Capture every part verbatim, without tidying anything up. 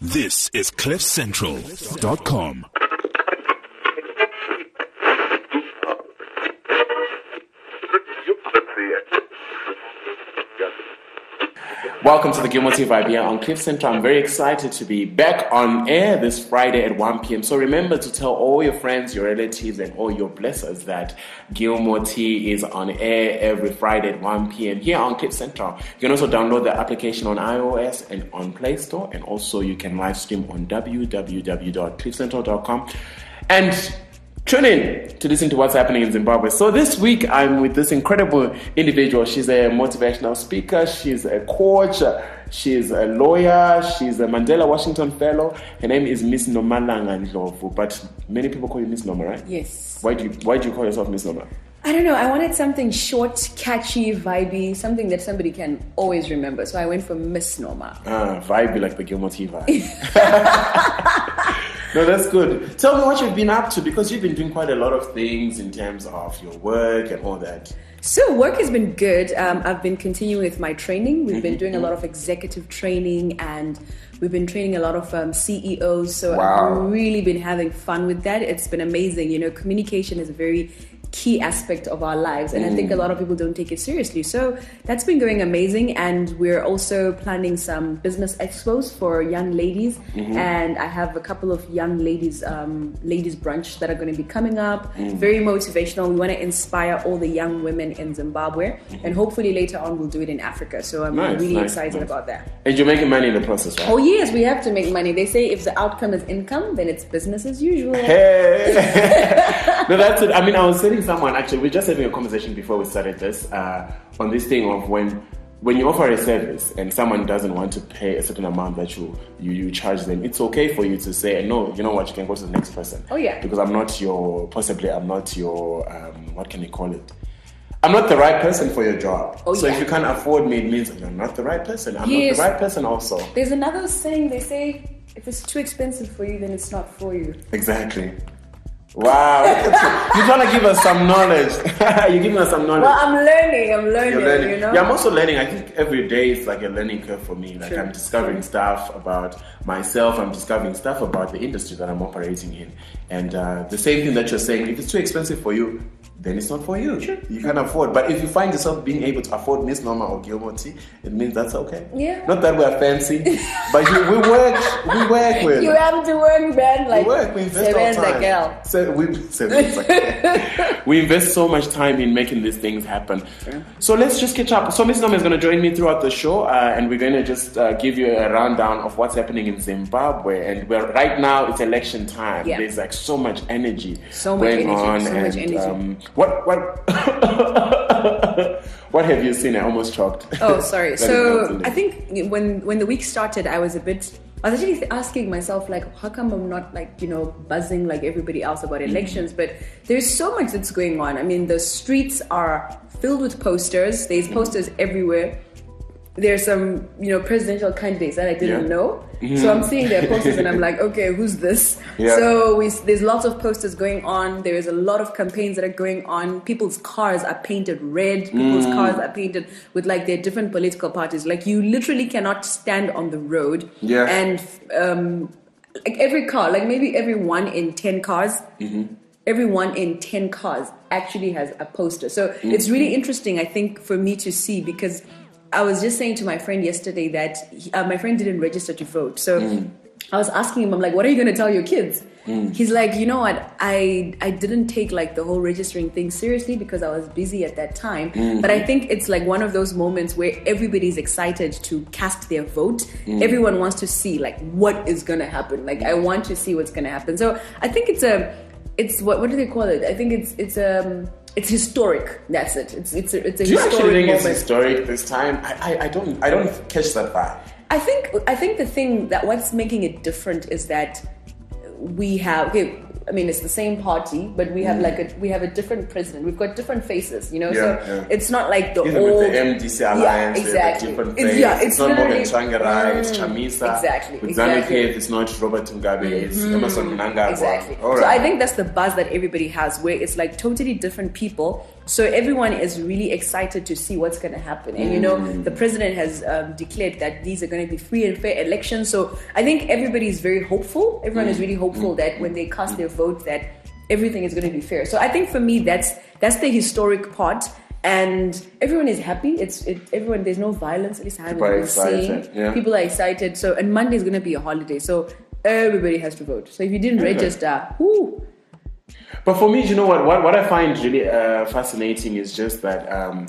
This is cliff central dot com. Welcome to the Gilmore T Vibe here on Cliff Central. I'm very excited to be back on air this Friday at one p.m. So remember to tell all your friends, your relatives, and all your blessers that Gilmore T is on air every Friday at one p.m. here on Cliff Central. You can also download the application on iOS and on Play Store, and also you can live stream on w w w dot cliff central dot com. And tune in to listen to what's happening in Zimbabwe. So this week, I'm with this incredible individual. She's a motivational speaker. She's a coach. She's a lawyer. She's a Mandela Washington Fellow. Her name is Miss Nomalanga Ndlovu, but many people call you Miss Noma, right? Yes. Why do you Why do you call yourself Miss Noma? I don't know. I wanted something short, catchy, vibey, something that somebody can always remember. So I went for Miss Noma. Ah, vibey like the Gilmore T vibe. No, that's good. Tell me what you've been up to, because you've been doing quite a lot of things in terms of your work and all that. So work has been good. Um, I've been continuing with my training. We've been doing a lot of executive training, and we've been training a lot of um, C E Os. So Wow. I've really been having fun with that. It's been amazing. You know, communication is a very key aspect of our lives, and mm. I think a lot of people don't take it seriously. So that's been going amazing, and we're also planning some business expos for young ladies, mm-hmm. and I have a couple of young ladies um, ladies brunch that are going to be coming up. Mm. Very motivational. We want to inspire all the young women in Zimbabwe, mm-hmm. and hopefully later on we'll do it in Africa. So I'm nice, really nice, excited nice. about that. And you're making money in the process, right? Oh yes, we have to make money. They say if the outcome is income, then it's business as usual. Hey. No, that's it. I mean, I was saying someone, actually, we're just having a conversation before we started this uh, on this thing of when when you offer a service and someone doesn't want to pay a certain amount that you, you you charge them, it's okay for you to say, no, you know what, you can go to the next person. Oh yeah. Because I'm not your, possibly I'm not your, um, what can you call it? I'm not the right person for your job. Oh, so yeah. if you can't afford me, it means you're not the right person. I'm yes. not the right person also. There's another saying, they say, if it's too expensive for you, then it's not for you. Exactly. Wow, you're trying to give us some knowledge. You're giving us some knowledge. Well, I'm learning. I'm learning. You're learning. You know. Yeah, I'm also learning. I think every day is like a learning curve for me. Like True. I'm discovering True. stuff about myself. I'm discovering stuff about the industry that I'm operating in. And uh, the same thing that you're saying. If it's too expensive for you, then it's not for you. Sure. You can afford. But if you find yourself being able to afford Miss Norma or Gilmore T, it means that's okay. Yeah. Not that we're fancy, but you, we work. We work with. You have to work, man. Like we work. We invest our seven time. girl. So we, seven, we invest so much time in making these things happen. Sure. So let's just catch up. So Miss Norma is going to join me throughout the show, uh, and we're going to just uh, give you a rundown of what's happening in Zimbabwe. And we're, right now it's election time. Yeah. There's like so much energy So much going energy. on. So and, much energy. Um, what what what have you seen? I almost choked. Oh, sorry. That So is I think when when the week started, I was a bit. I was actually asking myself, like, how come I'm not, like, you know, buzzing like everybody else about elections? Mm-hmm. But there's so much that's going on. I mean, the streets are filled with posters. There's posters everywhere. There's some, you know, presidential candidates that I didn't Yeah. know. Mm-hmm. So I'm seeing their posters and I'm like, okay, who's this? Yeah. So we, there's lots of posters going on. There's a lot of campaigns that are going on. People's cars are painted red. People's Mm. cars are painted with like their different political parties. Like you literally cannot stand on the road. Yeah. And um, like every car, like maybe every one in ten cars, Mm-hmm. every one in ten cars actually has a poster. So Mm-hmm. it's really interesting, I think, for me to see, because I was just saying to my friend yesterday that he, uh, my friend didn't register to vote. So Mm. I was asking him, I'm like, what are you going to tell your kids? Mm. He's like, you know what? I I didn't take like the whole registering thing seriously because I was busy at that time. Mm-hmm. But I think it's like one of those moments where everybody's excited to cast their vote. Mm. Everyone wants to see like what is going to happen. Like I want to see what's going to happen. So I think it's a, it's what what do they call it? I think it's it's um. It's historic. That's it. It's it's a, it's a Do you historic actually think moment. it's historic this time? I, I, I don't I don't catch that vibe. I think I think the thing that what's making it different is that we have. Okay, I mean, it's the same party, but we have Mm. like a we have a different president. We've got different faces, you know. Yeah, so yeah. it's not like the Even old with the M D C alliance, yeah, they exactly. have a different It's, face. yeah, it's, it's not Morgan literally- Tsvangirai, it's Mm, Chamisa. exactly, With exactly. ZANU-P F, it's not Robert Mugabe, it's Emerson Mnangagwa. Exactly. All So right. I think that's the buzz that everybody has, where it's like totally different people So everyone is really excited to see what's going to happen. And, you know, the president has um, declared that these are going to be free and fair elections. So I think everybody is very hopeful. Everyone is really hopeful that when they cast their vote, that everything is going to be fair. So I think for me, that's that's the historic part. And everyone is happy. It's it, everyone. There's no violence. At least I haven't been seeing. Yeah. People are excited. So and Monday is going to be a holiday. So everybody has to vote. So if you didn't okay. register, whoo. But for me, you know what? What, what I find really uh, fascinating is just that um,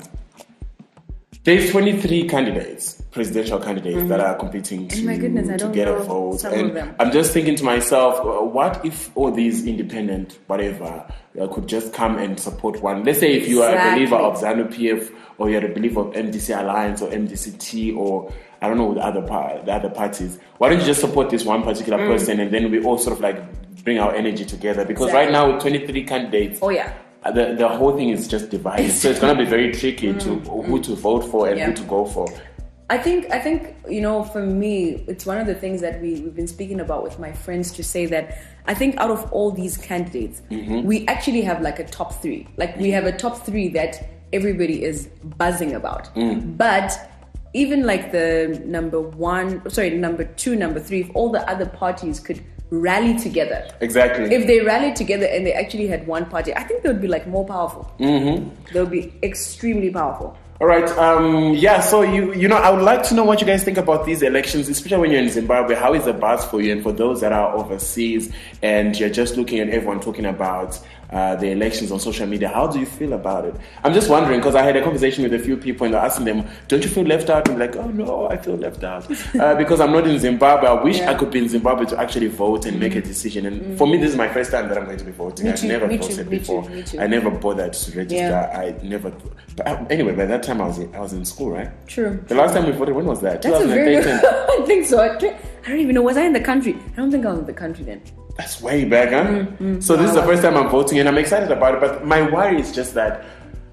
there's twenty-three candidates, presidential candidates, mm-hmm. that are competing to, oh my goodness, I to don't get know a vote. some And of them. I'm just thinking to myself, uh, what if all these independent, whatever, uh, could just come and support one? Let's say if you exactly. are a believer of ZANU-P F, or you're a believer of M D C Alliance or M D C T, or I don't know the other part, the other parties. Why don't you just support this one particular mm. person, and then we all sort of like bring our energy together? Because exactly. right now with twenty-three candidates, oh yeah, the the whole thing is just divided. So it's going to be very tricky mm. to who to vote for and yeah. who to go for. I think I think you know, for me, it's one of the things that we we've been speaking about with my friends, to say that I think out of all these candidates, mm-hmm. we actually have like a top three. Like we have a top three that everybody is buzzing about, mm. but even like the number one, sorry, number two, number three, if all the other parties could rally together. Exactly. If they rallied together and they actually had one party, I think they would be like more powerful. Mm-hmm. They would be extremely powerful. All right. Um, yeah. So you you know, I would like to know what you guys think about these elections, especially when you're in Zimbabwe. How is the buzz for you? And for those that are overseas and you're just looking at everyone talking about uh, the elections on social media, how do you feel about it? I'm just wondering, because I had a conversation with a few people and they're asking them, "Don't you feel left out?" And I'm like, "Oh no, I feel left out uh, because I'm not in Zimbabwe. I wish yeah. I could be in Zimbabwe to actually vote and mm. make a decision." And mm. for me, this is my first time that I'm going to be voting. Me I've too, never me voted too, before. Me too, me too. I never bothered to register. Yeah. I never. But anyway, by that time I was in, I was in school, right? True. The last time we voted, when was that? That's a very good, I think so. I don't even know. Was I in the country? I don't think I was in the country then. That's way back, huh? Mm-hmm. So this is the first time I'm voting, and I'm excited about it. But my worry is just that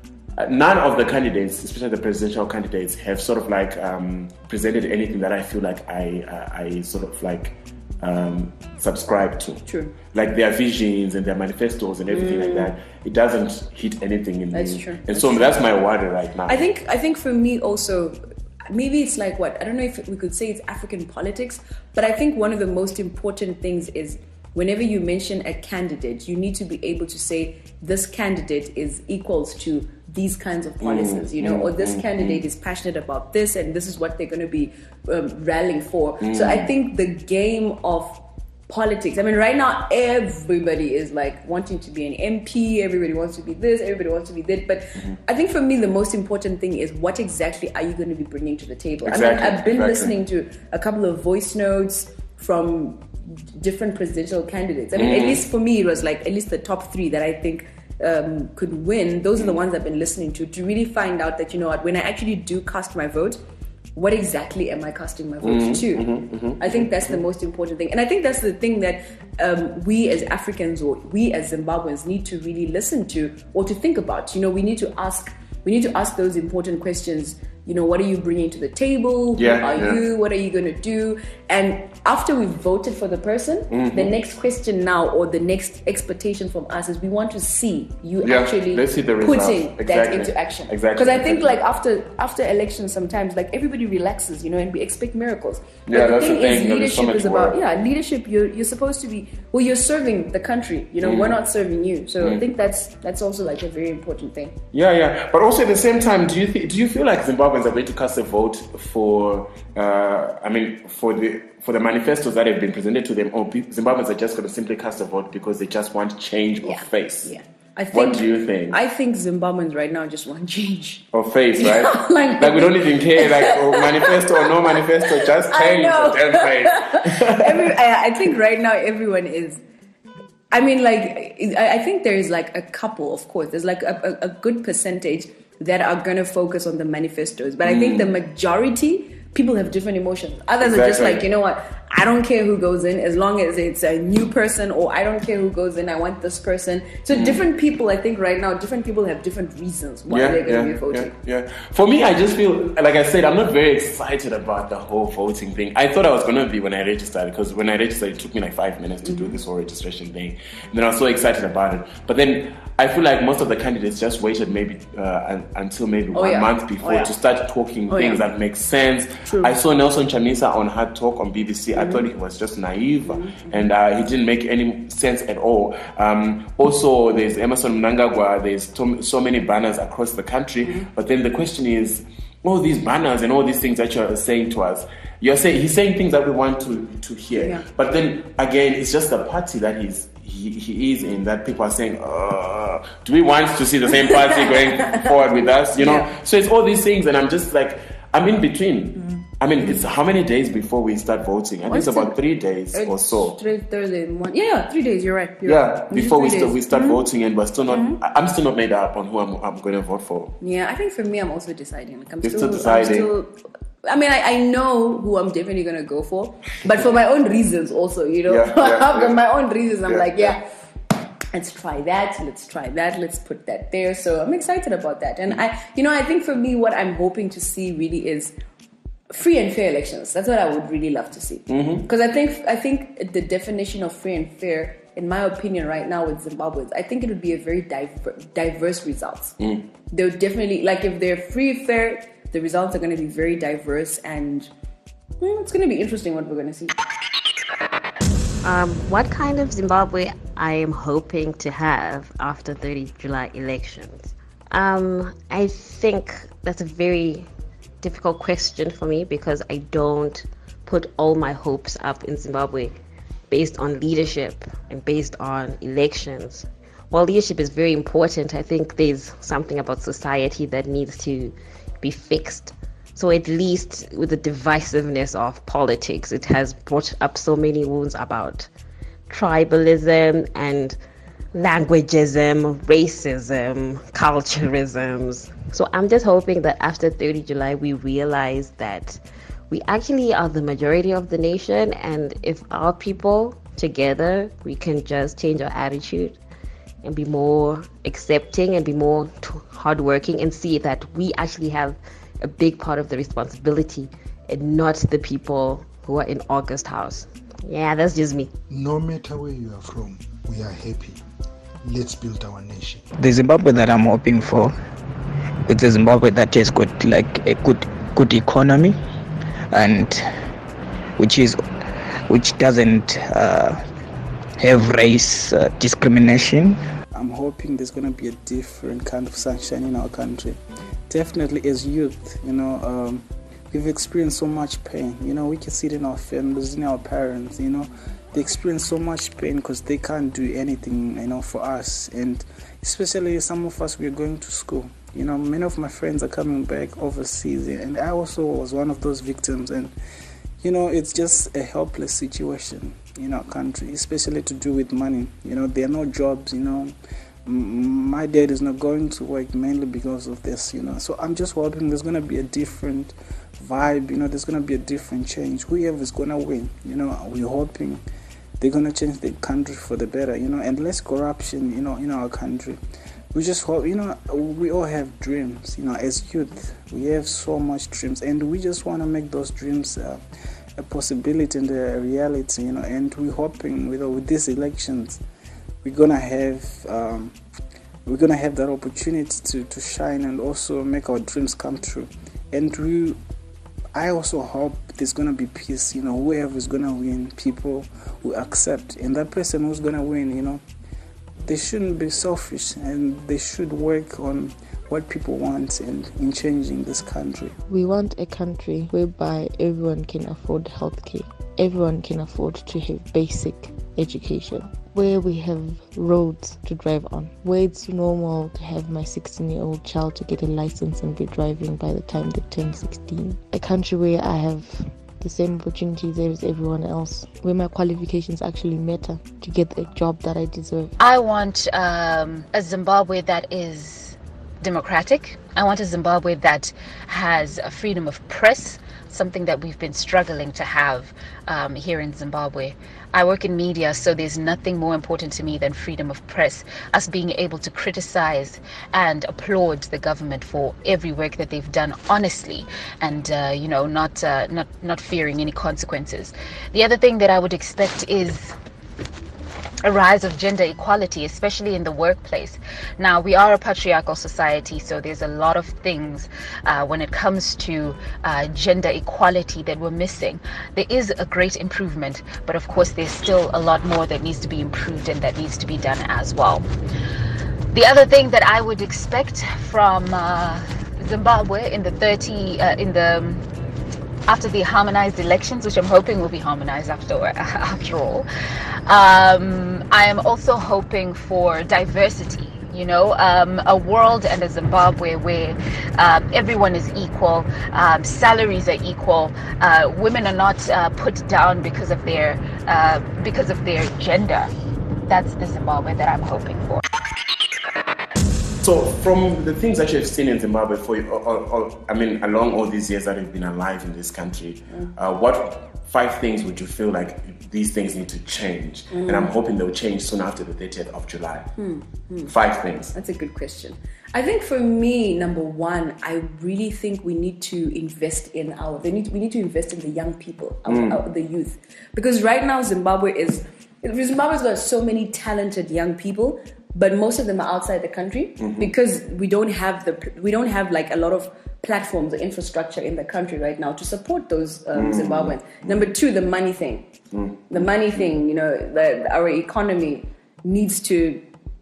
none of the candidates, especially the presidential candidates, have sort of like um, presented anything that I feel like I uh, I sort of like um, subscribe to. True. Like their visions and their manifestos and everything mm. like that. It doesn't hit anything in that's me. True. And that's so true. That's my worry right now. I think I think for me also, maybe it's like what, I don't know if we could say it's African politics, but I think one of the most important things is whenever you mention a candidate, you need to be able to say this candidate is equals to these kinds of policies, mm, you know, mm, or this mm, candidate mm. is passionate about this and this is what they're going to be um, rallying for. Mm. So I think the game of politics, I mean, right now everybody is like wanting to be an M P, everybody wants to be this, everybody wants to be that, but mm-hmm. I think for me the most important thing is what exactly are you going to be bringing to the table? Exactly, I mean, I've been exactly. listening to a couple of voice notes from different presidential candidates. I mean, mm. at least for me it was like at least the top three that I think um, could win. Those are the ones I've been listening to to really find out that, you know what, when I actually do cast my vote, what exactly am I casting my vote mm-hmm, to? Mm-hmm, mm-hmm, I think that's the most important thing. And I think that's the thing that um, we as Africans or we as Zimbabweans need to really listen to or to think about. You know, we need to ask, we need to ask those important questions. You know, what are you bringing to the table? Who yeah, are yeah. you? What are you going to do? And after we've voted for the person, mm-hmm. the next question now or the next expectation from us is we want to see you yeah, actually let's see the putting exactly. that into action. Exactly. Because I think exactly. like after after elections sometimes like everybody relaxes, you know, and we expect miracles. Yeah, but the that's thing the thing. is leadership so is about work. yeah, leadership you're you're supposed to be well, you're serving the country, you know, mm. we're not serving you. So mm. I think that's that's also like a very important thing. Yeah, yeah. But also at the same time, do you th- do you feel like Zimbabweans are going to cast a vote for uh, I mean for the for the manifestos that have been presented to them, or Zimbabweans are just going to simply cast a vote because they just want change of yeah. face? Yeah. I think, what do you think? I think Zimbabweans right now just want change. Of face, right? like, like we don't even care, like oh, manifesto or no manifesto, just change of damn face. Every, I, I think right now everyone is. I mean, like I, I think there is like a couple, of course. There's like a, a, a good percentage that are going to focus on the manifestos, but mm. I think the majority. People have different emotions. Others exactly. are just like, you know what? I don't care who goes in as long as it's a new person, or I don't care who goes in, I want this person. So mm. different people, I think right now, different people have different reasons why yeah, they're going to yeah, be voting. Yeah, yeah. For me, I just feel, like I said, I'm not very excited about the whole voting thing. I thought I was going to be when I registered, because when I registered, it took me like five minutes to mm-hmm. do this whole registration thing. And then I was so excited about it. But then I feel like most of the candidates just waited maybe uh, un- until maybe oh, one yeah. month before oh, yeah. to start talking oh, things yeah. that make sense. True. I saw Nelson Chamisa on Hard Talk on B B C. Mm-hmm. I thought he was just naive mm-hmm. and uh, he didn't make any sense at all. Um, also, there's Emerson Mnangagwa. There's to- so many banners across the country. Mm-hmm. But then the question is, all these banners and all these things that you're saying to us, you're saying he's saying things that we want to, to hear. Yeah. But then again, it's just the party that he's he, he is in that people are saying, uh, do we want to see the same party going forward with us? You know? Yeah. So it's all these things, and I'm just like, I'm in between. Mm-hmm. I mean, it's how many days before we start voting? I think it's about three days or so. Three, Thursday, one. Yeah, yeah, three days. You're right. You're yeah, right. before we start, we start mm-hmm. voting, and we're still not. Mm-hmm. I'm still not made up on who I'm, I'm going to vote for. Yeah, I think for me, I'm also deciding. Like, I'm You're still, still deciding. I'm still, I mean, I, I know who I'm definitely going to go for, but for my own reasons also, you know. Yeah, yeah, for yeah. my own reasons, I'm yeah, like, yeah. yeah. Let's try that. Let's try that. Let's put that there. So I'm excited about that. And I, you know, I think for me, what I'm hoping to see really is free and fair elections. That's what I would really love to see. Because mm-hmm. I think, I think the definition of free and fair, in my opinion, right now with Zimbabweans, I think it would be a very diver- diverse results. Mm. They're definitely, like, if they're free, fair, the results are going to be very diverse, and well, it's going to be interesting what we're going to see. Um, what kind of Zimbabwe I am hoping to have after thirtieth of July elections? Um, I think that's a very difficult question for me, because I don't put all my hopes up in Zimbabwe based on leadership and based on elections. While leadership is very important, I think there's something about society that needs to be fixed. So at least with the divisiveness of politics, it has brought up so many wounds about tribalism and languageism, racism, culturalisms. So I'm just hoping that after thirtieth of July, we realize that we actually are the majority of the nation, and if our people together, we can just change our attitude and be more accepting and be more t- hardworking and see that we actually have a big part of the responsibility and not the people who are in August House. Yeah, that's just me. No matter where you are from, we are happy. Let's build our nation. The Zimbabwe that I'm hoping for is a Zimbabwe that has got like a good good economy, and which is which doesn't uh, have race uh, discrimination. I'm hoping there's going to be a different kind of sunshine in our country. Definitely as youth, you know, um, we've experienced so much pain. You know, we can see it in our families, in our parents, you know. They experience so much pain because they can't do anything, you know, for us. And especially some of us, we're going to school. You know, many of my friends are coming back overseas. And I also was one of those victims. And, you know, it's just a helpless situation in our country, especially to do with money. You know, there are no jobs, you know. My dad is not going to work mainly because of this, you know. So I'm just hoping there's going to be a different vibe, you know, there's going to be a different change. Whoever is going to win, you know, we're hoping they're going to change the country for the better, you know, and less corruption, you know, in our country. We just hope, you know, we all have dreams, you know, as youth, we have so much dreams, and we just want to make those dreams uh, a possibility and a reality, you know, and we're hoping with, with these elections, we're gonna have um, we're gonna have that opportunity to, to shine and also make our dreams come true. And we, I also hope there's gonna be peace. You know, whoever is gonna win, people will accept, and that person who's gonna win, you know, they shouldn't be selfish, and they should work on what people want and in changing this country. We want a country whereby everyone can afford healthcare, everyone can afford to have basic education, where we have roads to drive on, where it's normal to have my sixteen-year-old child to get a license and be driving by the time they turn sixteen. A country where I have the same opportunities as everyone else, where my qualifications actually matter to get the job that I deserve. I want um, a Zimbabwe that is democratic. I want a Zimbabwe that has a freedom of press, something that we've been struggling to have um, here in Zimbabwe. I work in media, so there's nothing more important to me than freedom of press, us being able to criticize and applaud the government for every work that they've done honestly, and uh, you know, not uh, not not fearing any consequences. The other thing that I would expect is a rise of gender equality, especially in the workplace. Now, we are a patriarchal society, so there's a lot of things uh, when it comes to uh, gender equality that we're missing. There is a great improvement, but of course there's still a lot more that needs to be improved and that needs to be done as well. The other thing that I would expect from uh, Zimbabwe in the thirty uh, in the after the harmonized elections, which I'm hoping will be harmonized after after all, um, I am also hoping for diversity. You know, um, a world and a Zimbabwe where uh, everyone is equal, um, salaries are equal, uh, women are not uh, put down because of their uh, because of their gender. That's the Zimbabwe that I'm hoping for. So, from the things that you've seen in Zimbabwe, for you, or, or, or, I mean, along all these years that you've been alive in this country, mm. uh, what five things would you feel like these things need to change? Mm. And I'm hoping they'll change soon after the thirtieth of July. Mm. Mm. Five things. That's a good question. I think for me, number one, I really think we need to invest in our. They need. We need to invest in the young people, our, mm. our, the youth, because right now Zimbabwe is. Zimbabwe's got so many talented young people, but most of them are outside the country mm-hmm. because we don't have the we don't have like a lot of platforms or infrastructure in the country right now to support those um, mm-hmm. Zimbabweans. Number two, the money thing. Mm-hmm. The money thing, you know, the, our economy needs to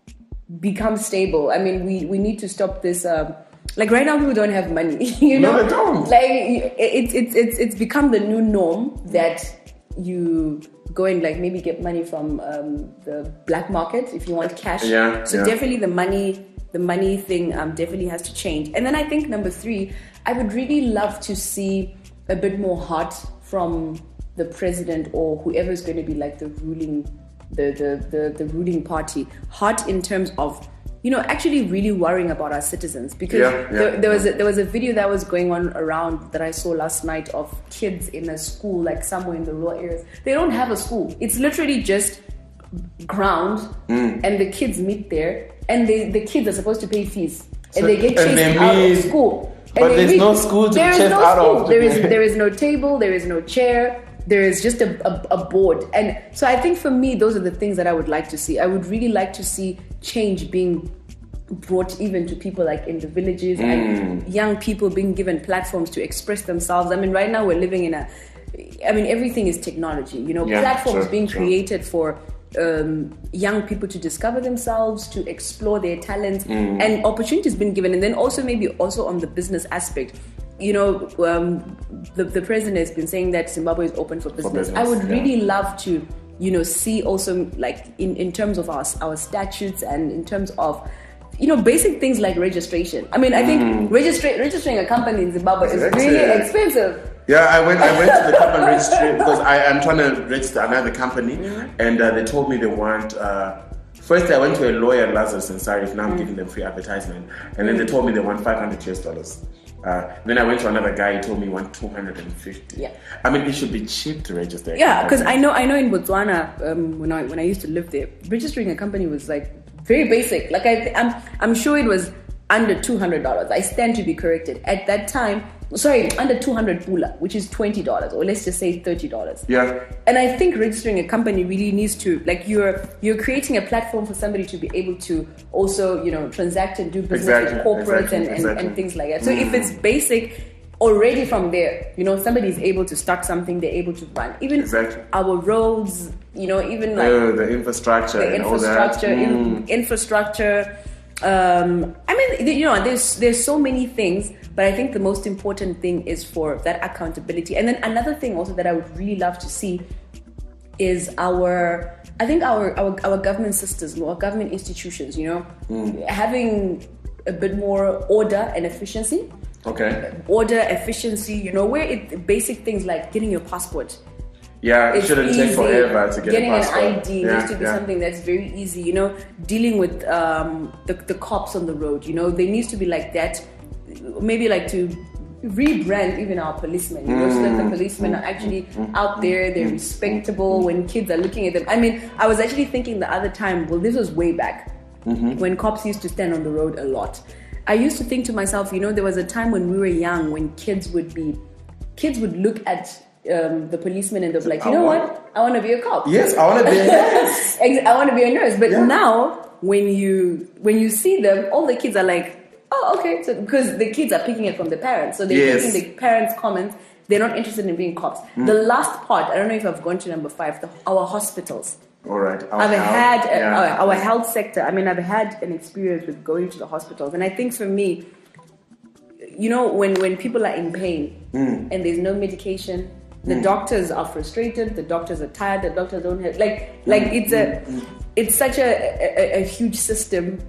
become stable. I mean, we, we need to stop this. Um, like right now, people don't have money. You know, no, they don't. Like it's it, it, it's it's become the new norm that you go and like maybe get money from um, the black market if you want cash. Yeah, so yeah. definitely the money, the money thing um, definitely has to change. And then I think number three, I would really love to see a bit more heart from the president or whoever is going to be like the ruling, the the the, the ruling party. Heart in terms of, you know, actually really worrying about our citizens, because yeah, yeah, there, there yeah. was a, there was a video that was going on around that I saw last night of kids in a school, like somewhere in the rural areas. They don't have a school. It's literally just ground, mm. and the kids meet there, and they, the kids are supposed to pay fees, so, and they get chased they out mean, of school. But and there's meet, no school to there be chased no out school. of. There is there is no table. There is no chair. There is just a, a, a board. And so I think for me, those are the things that I would like to see. I would really like to see change being brought even to people like in the villages mm. and young people being given platforms to express themselves. I mean, right now we're living in a, I mean, everything is technology, you know, yeah, platforms sure, being sure. created for um, young people to discover themselves, to explore their talents, mm. and opportunities being given. And then also maybe also on the business aspect. You know, um, the, the president has been saying that Zimbabwe is open for business. For business I would yeah. really love to, you know, see also like in, in terms of our, our statutes and in terms of, you know, basic things like registration. I mean, I think mm. registra- registering a company in Zimbabwe is really expensive. Yeah, I went I went to the company registry because I am trying to register another company, mm. and uh, they told me they want... Uh, First, I went to a lawyer, Lazarus and Sarif. Now I'm mm. giving them free advertisement. And then mm. they told me they want five hundred U S dollars. Uh, then I went to another guy. He told me he want two hundred fifty. Yeah. I mean, it should be cheap to register. Yeah, because I know, I know in Botswana, um, when I when I used to live there, registering a company was like very basic. Like I, I'm I'm sure it was under two hundred dollars. I stand to be corrected. At that time, sorry, under two hundred pula, which is twenty dollars, or let's just say thirty dollars. Yeah. And I think registering a company really needs to, like, you're you're creating a platform for somebody to be able to also, you know, transact and do business exactly, with corporates exactly, and, and, exactly. and things like that. So mm. if it's basic, already from there, you know, somebody's able to start something, they're able to run. Even exactly. our roads, you know, even like uh, the infrastructure, the and infrastructure, all that. In, Mm. infrastructure. Um, I mean, you know, there's there's so many things, but I think the most important thing is for that accountability. And then another thing also that I would really love to see is our, I think our our, our government systems, our government institutions, you know, mm. having a bit more order and efficiency. Okay. Order, efficiency, you know, where it basic things like getting your passport. Yeah, it shouldn't easy. take forever to get Getting a passport. an I D yeah, needs to be yeah. something that's very easy, you know. Dealing with um, the, the cops on the road, you know, there needs to be like that. Maybe like to rebrand even our policemen, you know, so that the policemen are actually out there, they're respectable when kids are looking at them. I mean, I was actually thinking the other time, well, this was way back mm-hmm. when cops used to stand on the road a lot. I used to think to myself, you know, there was a time when we were young when kids would be, kids would look at um, the policemen and they'd be like, you know what? I want to be a cop. Yes, I want to be a nurse. I want to be a nurse. But yeah. now, when you when you see them, all the kids are like, oh, okay. So because the kids are picking it from the parents, so they're yes. taking the parents' comments. They're not interested in being cops. Mm. The last part, I don't know if I've gone to number five, the, our hospitals. All right. Our I've health, had uh, yeah. our, our health sector. I mean, I've had an experience with going to the hospitals, and I think for me, you know, when when people are in pain mm. and there's no medication, the mm. doctors are frustrated. The doctors are tired. The doctors don't have like like mm. it's a mm. it's such a, a a huge system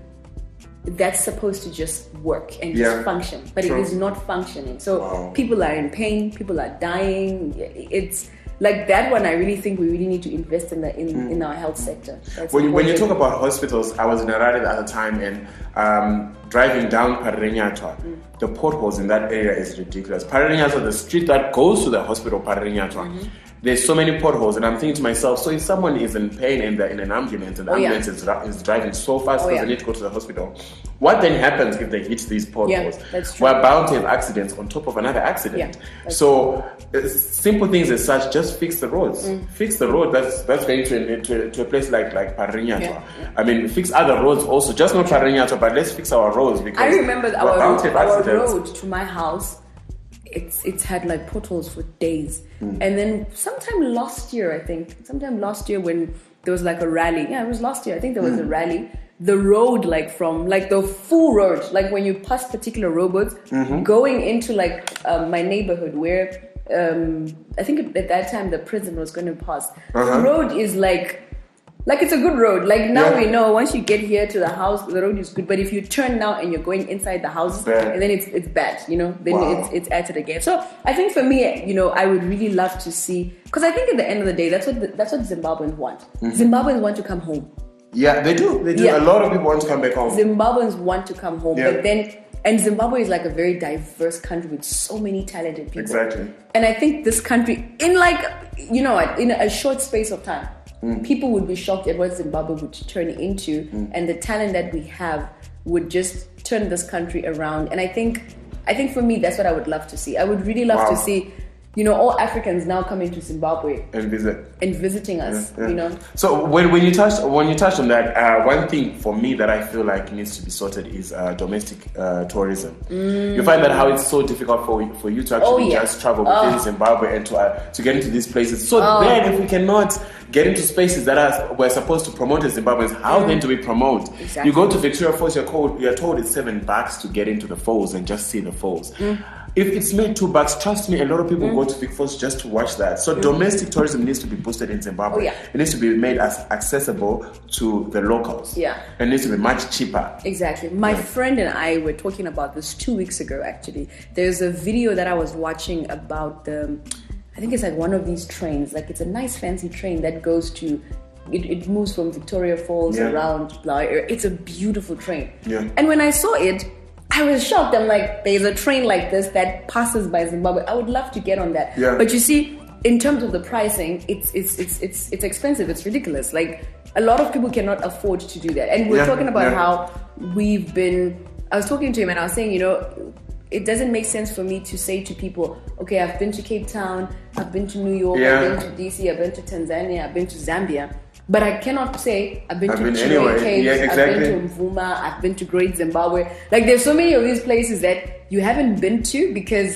that's supposed to just work and just yeah. function, but True. it is not functioning. So wow. people are in pain, people are dying. It's like that one. I really think we really need to invest in the in, mm. in our health sector. That's when, when you talk important. about hospitals, I was in Harare at the time, and um, driving down Pararenyatwa, mm. the potholes in that area is ridiculous. Pararenyatwa, the street that goes to the hospital, Pararenyatwa. Mm-hmm. There's so many potholes, and I'm thinking to myself, so if someone is in pain and they're in an ambulance, and the oh, ambulance yeah. is, is driving so fast because oh, yeah. they need to go to the hospital, what then happens if they hit these potholes? Yeah, that's true. We're bound to have accidents on top of another accident. Yeah, so uh, simple things as such, just fix the roads. Mm. Fix the road that's that's going to, to, to a place like, like Pararenyatwa. Yeah, yeah. I mean, fix other roads also, just not Pararenyatwa, but let's fix our roads. Because I remember our, road, our accidents. road to my house, it's it's had like potholes for days. Mm. And then sometime last year, I think, sometime last year when there was like a rally. Yeah, it was last year. I think there was mm. a rally. The road, like from like the full road, like when you pass particular roads, mm-hmm. going into like um, my neighborhood where um, I think at that time the prison was going to pass. Uh-huh. The road is like. Like it's a good road. Like now yeah. we know once you get here to the house, the road is good. But if you turn now and you're going inside the house, bad. and then it's it's bad, you know, then wow. it's it's added again. So I think for me, you know, I would really love to see, because I think at the end of the day, that's what the, that's what Zimbabweans want. Mm-hmm. Zimbabweans want to come home. Yeah, they do. They do. Yeah. A lot of people want to come back home. Zimbabweans want to come home, yeah. but then. And Zimbabwe is like a very diverse country with so many talented people. Exactly. And I think this country, in like, you know, in a short space of time, mm. people would be shocked at what Zimbabwe would turn into, mm. and the talent that we have would just turn this country around. And I think, I think for me, that's what I would love to see. I would really love wow. to see, you know, all Africans now coming to Zimbabwe and visit and visiting us. Yeah, yeah. You know. So when when you touched when you touched on that, uh, one thing for me that I feel like needs to be sorted is uh, domestic uh, tourism. Mm. You find that how it's so difficult for for you to actually oh, yeah. just travel within oh. Zimbabwe and to uh, to get into these places. So oh. then, if we cannot get into spaces that are we're supposed to promote as Zimbabweans, how mm. then do we promote? Exactly. You go to Victoria Falls, you're told you're told it's seven bucks to get into the falls and just see the falls. Mm. If it's made two bucks, trust me, a lot of people mm. go to Vic Falls just to watch that. So mm. domestic tourism needs to be boosted in Zimbabwe. Oh, yeah. It needs to be made as accessible to the locals. Yeah. It needs to be much cheaper. Exactly. My yeah. friend and I were talking about this two weeks ago, actually. There's a video that I was watching about the, I think it's like one of these trains. Like it's a nice fancy train that goes to, it, it moves from Victoria Falls yeah. around Blau. It's a beautiful train. Yeah. And when I saw it, I was shocked. I'm like, there's a train like this that passes by Zimbabwe. I would love to get on that. Yeah. But you see, in terms of the pricing, it's it's it's it's it's expensive. It's ridiculous. Like a lot of people cannot afford to do that. And we're yeah. talking about yeah. how we've been. I was talking to him and I was saying, you know, it doesn't make sense for me to say to people, okay, I've been to Cape Town, I've been to New York, yeah. I've been to D C, I've been to Tanzania, I've been to Zambia. But I cannot say I've been I've to been Chiloé anyway. Caves, yeah, exactly. I've been to Mvuma, I've been to Great Zimbabwe. Like there's so many of these places that you haven't been to because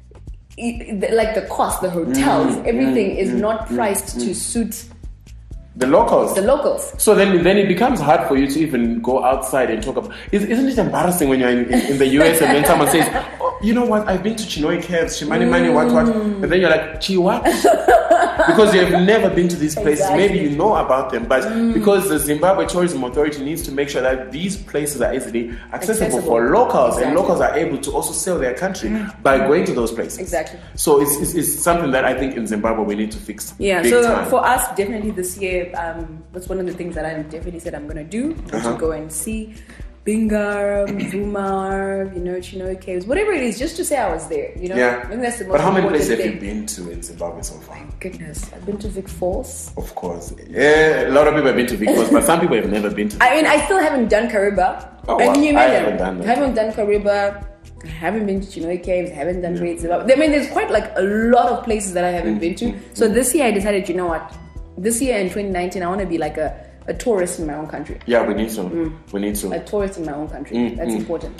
it, like the cost, the hotels, mm, everything mm, is mm, not priced mm, to suit the locals. The locals. So then, then it becomes hard for you to even go outside and talk about. Isn't it embarrassing when you're in, in, in the U S and then someone says, oh, "You know what? I've been to Chiloé Caves, Shimani Mani, what, what?" And then you're like, "Chi what?" Because you have never been to these places. Exactly. Maybe you know about them, but mm. because the Zimbabwe Tourism Authority needs to make sure that these places are easily accessible, accessible. for locals, exactly. and locals are able to also sell their country mm. by going to those places. Exactly. So it's, it's it's something that I think in Zimbabwe we need to fix. Yeah. Big So time. for us, definitely this year, um, that's one of the things that I definitely said I'm going to do. Uh-huh. To go and see Bingar, Zuma, you know, Chinoy Caves, whatever it is, just to say I was there, you know. Yeah. I think that's the most But how many important places have thing. you been to in Zimbabwe so far? My goodness, I've been to Vic Falls. Of course. Yeah, a lot of people have been to Vic Falls, but some people have never been to Vic I mean, I still haven't done Kariba. Oh, I wow. mean, you I imagine, haven't done that. I haven't done Kariba. I haven't been to Chinoy Caves. I haven't done Great Zimbabwe. I mean, there's quite like a lot of places that I haven't been to. So this year I decided, you know what? This year in twenty nineteen, I want to be like a, a tourist in my own country. Yeah, we need to. Mm. We need to. A tourist in my own country. Mm, That's mm. important.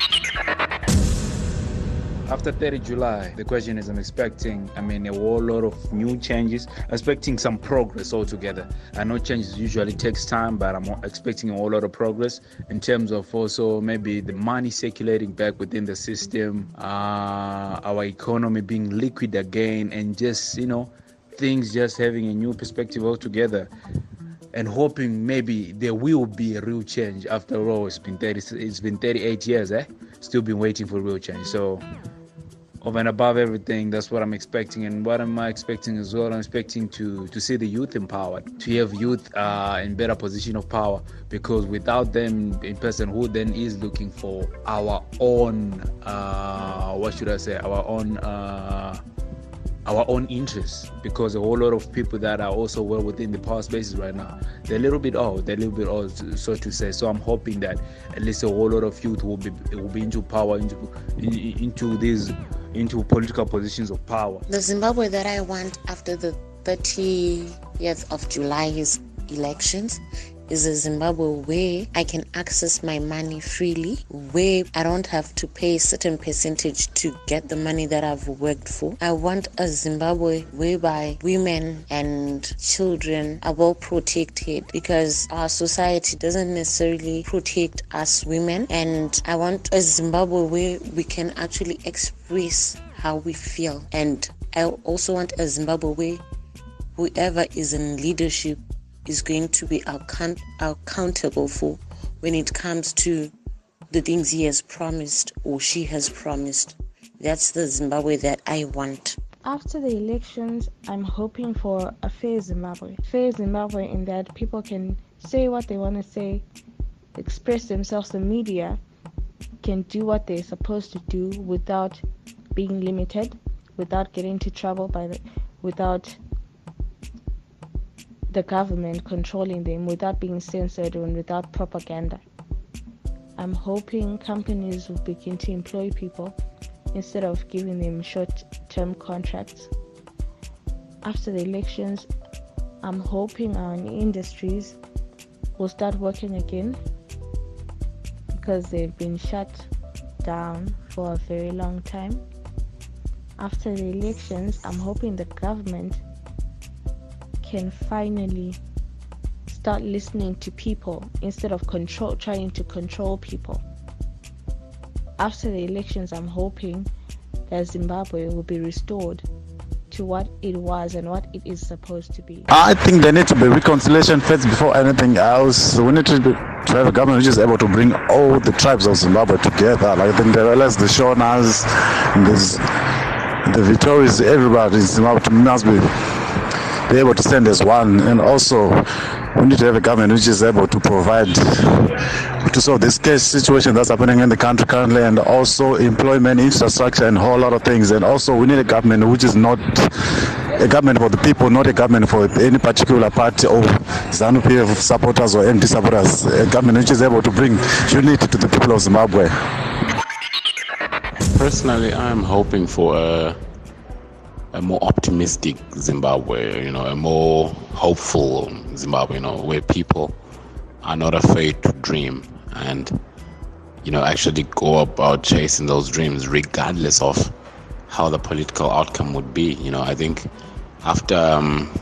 After thirtieth of July, the question is I'm expecting, I mean, a whole lot of new changes, expecting some progress altogether. I know changes usually takes time, but I'm expecting a whole lot of progress in terms of also maybe the money circulating back within the system, uh, our economy being liquid again, and just, you know, things just having a new perspective altogether. And hoping maybe there will be a real change. After all, it's been thirty, it's been thirty-eight years, eh? Still been waiting for real change. So, over and above everything, that's what I'm expecting. And what am I expecting as well? I'm expecting to to see the youth empowered, to have youth uh, in better position of power. Because without them, a person who then is looking for our own, uh, what should I say, our own. Uh, our own interests, because a whole lot of people that are also well within the power spaces right now, they're a little bit old, they're a little bit old, so to say. So I'm hoping that at least a whole lot of youth will be will be into power, into into these into political positions of power. The Zimbabwe that I want after the thirtieth of July's elections is a Zimbabwe where I can access my money freely, where I don't have to pay a certain percentage to get the money that I've worked for. I want a Zimbabwe whereby women and children are well protected, because our society doesn't necessarily protect us women. And I want a Zimbabwe where we can actually express how we feel. And I also want a Zimbabwe where whoever is in leadership is going to be account- accountable for when it comes to the things he has promised or she has promised. That's the Zimbabwe that I want. After the elections, I'm hoping for a fair Zimbabwe. Fair Zimbabwe in that people can say what they want to say, express themselves. The media can do what they're supposed to do without being limited, without getting into trouble by the, without the government controlling them, without being censored and without propaganda. I'm hoping companies will begin to employ people instead of giving them short-term contracts. After the elections, I'm hoping our industries will start working again, because they've been shut down for a very long time. After the elections, I'm hoping the government can finally start listening to people instead of control, trying to control people. After the elections, I'm hoping that Zimbabwe will be restored to what it was and what it is supposed to be. I think there needs to be reconciliation first before anything else. We need to, be, to have a government which is able to bring all the tribes of Zimbabwe together. Like the Ndereles, the Shonas, the Vittoris, everybody in Zimbabwe must be be able to stand as one. And also we need to have a government which is able to provide to solve this case situation that's happening in the country currently, and also employment, infrastructure, and a whole lot of things. And also we need a government which is not a government for the people, not a government for any particular party or ZANU P F supporters or M D supporters. A government which is able to bring unity to the people of Zimbabwe. Personally, I'm hoping for a a more optimistic Zimbabwe, you know, a more hopeful Zimbabwe, you know, where people are not afraid to dream and, you know, actually go about chasing those dreams regardless of how the political outcome would be. You know, I think after um,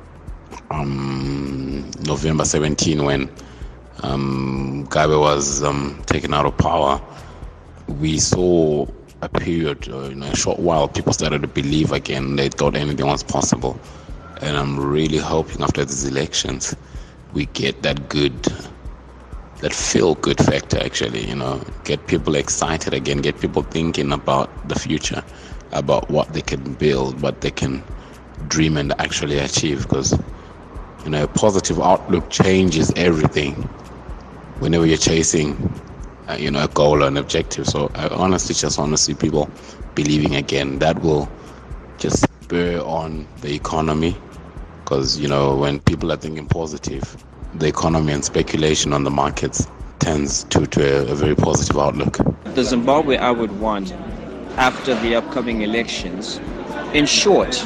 um, November seventeenth, when um, Mugabe was um, taken out of power, we saw a period, uh, in a short while, people started to believe again. They thought anything was possible. And I'm really hoping after these elections, we get that good, that feel-good factor, actually, you know, get people excited again, get people thinking about the future, about what they can build, what they can dream and actually achieve. Because, you know, a positive outlook changes everything. Whenever you're chasing uh, you know, a goal or an objective. So I honestly just want to see people believing again. That will just spur on the economy, because, you know, when people are thinking positive, the economy and speculation on the markets tends to, to a, a very positive outlook. The Zimbabwe I would want after the upcoming elections, in short,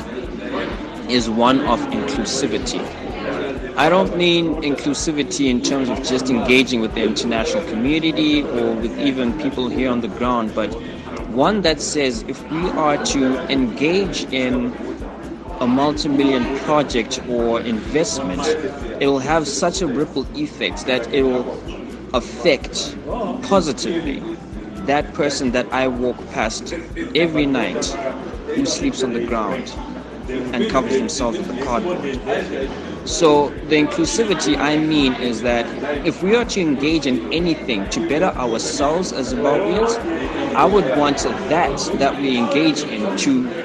is one of inclusivity. I don't mean inclusivity in terms of just engaging with the international community or with even people here on the ground, but one that says if we are to engage in a multi-million project or investment, it will have such a ripple effect that it will affect positively that person that I walk past every night who sleeps on the ground and covers himself with a cardboard. So the inclusivity I mean is that if we are to engage in anything to better ourselves as Zimbabweans, I would want that that we engage in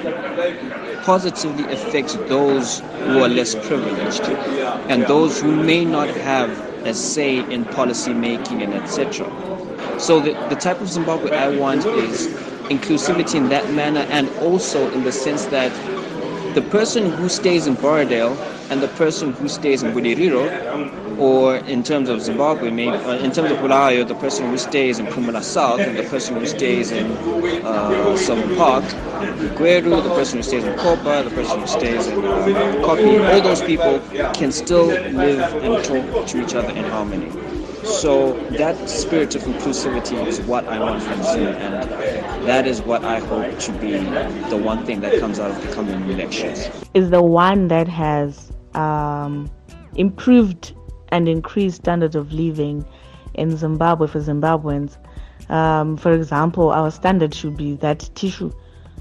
to positively affect those who are less privileged and those who may not have a say in policy making and et cetera. So the, the type of Zimbabwe I want is inclusivity in that manner, and also in the sense that the person who stays in Borrowdale and the person who stays in Budiriro, or in terms of Zimbabwe, maybe, uh, in terms of Bulawayo, the person who stays in Pumula South and the person who stays in uh, Southern Park, Gweru, the person who stays in Kopa, the person who stays in uh, Kopi, all those people can still live and talk to each other in harmony. So that spirit of inclusivity is what I want from Zim, and that is what I hope to be the one thing that comes out of the coming elections. Is the one that has um, improved and increased standards of living in Zimbabwe for Zimbabweans. Um, for example, our standard should be that tissue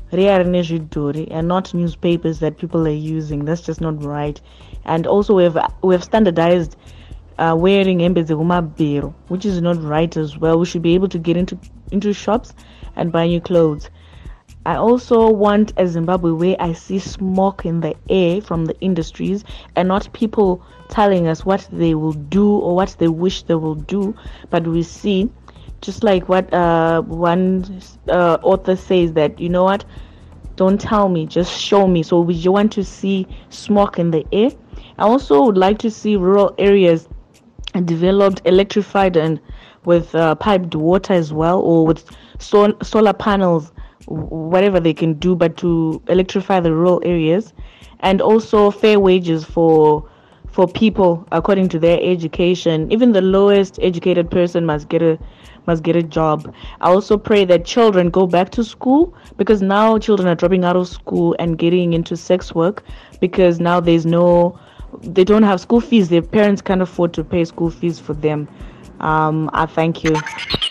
and not newspapers that people are using. That's just not right. And also we have we have standardized Uh, wearing embezegumabero, which is not right as well. We should be able to get into into shops and buy new clothes. I also want a Zimbabwe where I see smoke in the air from the industries and not people telling us what they will do or what they wish they will do, but we see, just like what uh, one uh, author says, that, you know what, don't tell me, just show me. So we want to see smoke in the air. I also would like to see rural areas developed, electrified, and with uh, piped water as well, or with sol- solar panels, whatever they can do, but to electrify the rural areas, and also fair wages for for people according to their education. Even the lowest educated person must get a must get a job. I also pray that children go back to school, because now children are dropping out of school and getting into sex work, because now there's no they don't have school fees. Their parents can't afford to pay school fees for them. Um, I thank you.